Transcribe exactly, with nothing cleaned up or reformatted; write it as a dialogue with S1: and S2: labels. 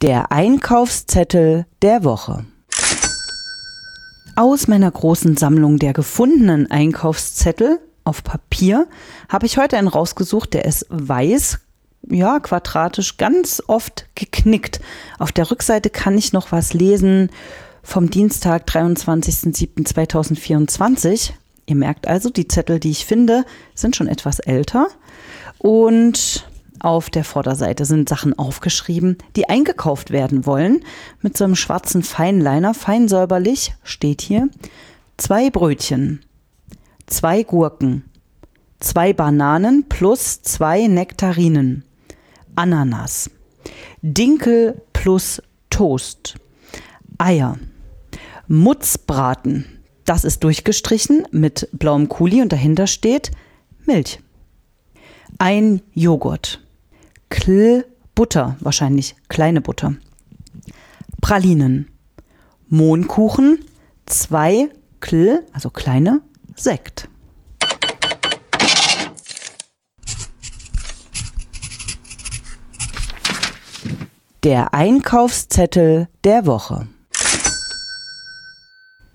S1: Der Einkaufszettel der Woche. Aus meiner großen Sammlung der gefundenen Einkaufszettel auf Papier habe ich heute einen rausgesucht, der ist weiß, ja, quadratisch, ganz oft geknickt. Auf der Rückseite kann ich noch was lesen vom Dienstag, dreiundzwanzigsten siebten zweitausendvierundzwanzig. Ihr merkt also, die Zettel, die ich finde, sind schon etwas älter. Und auf der Vorderseite sind Sachen aufgeschrieben, die eingekauft werden wollen. Mit so einem schwarzen Feinliner, fein säuberlich, steht hier: zwei Brötchen, zwei Gurken, zwei Bananen plus zwei Nektarinen, Ananas, Dinkel plus Toast, Eier, Mutzbraten, das ist durchgestrichen mit blauem Kuli und dahinter steht Milch, ein Joghurt, Kl Butter, wahrscheinlich kleine Butter, Pralinen, Mohnkuchen, zwei Kl, also kleine, Sekt. Der Einkaufszettel der Woche.